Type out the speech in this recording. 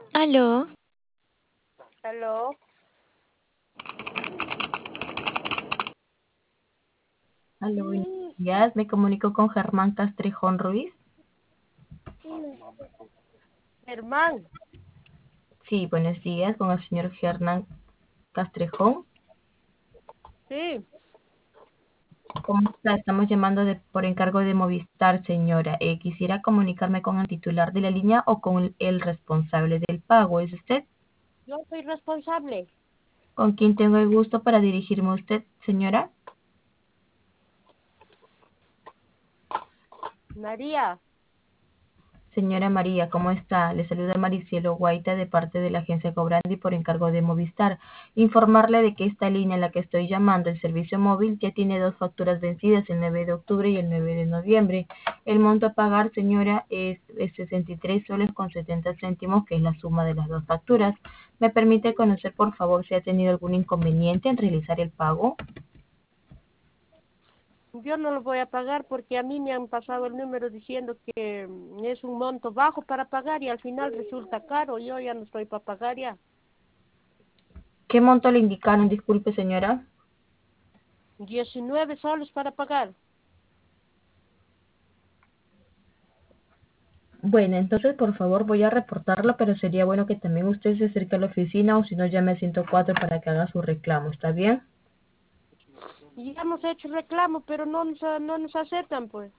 Aló, Aló, Aló, buenos días. Me comunico con Germán Castrejón Ruiz. Germán. Sí, buenos días, con el señor Hernán Castrejón. Sí, ¿Cómo está? Estamos llamando por encargo de Movistar, señora. Quisiera comunicarme con el titular de la línea o con el responsable del pago. ¿Es usted? yo soy responsable. ¿Con quién tengo el gusto para dirigirme a usted, señora? María, Señora María, ¿cómo está? Le saluda Maricielo Guaita de parte de la agencia Cobrandi por encargo de Movistar. Informarle de que esta línea en la que estoy llamando, el servicio móvil, ya tiene dos facturas vencidas, el 9 de octubre y el 9 de noviembre. El monto a pagar, señora, es 63 soles con 70 céntimos, que es la suma de las dos facturas. ¿Me permite conocer, por favor, si ha tenido algún inconveniente en realizar el pago? yo no lo voy a pagar porque a mí me han pasado el número diciendo que es un monto bajo para pagar y al final resulta caro. Yo ya no estoy para pagar ya. ¿Qué monto le indicaron? Disculpe, señora. 19 soles para pagar. Bueno, entonces por favor voy a reportarlo, pero sería bueno que también usted se acerque a la oficina o si no llame a 104 para que haga su reclamo, ¿está bien? Y ya hemos hecho reclamo, pero no nos aceptan, pues.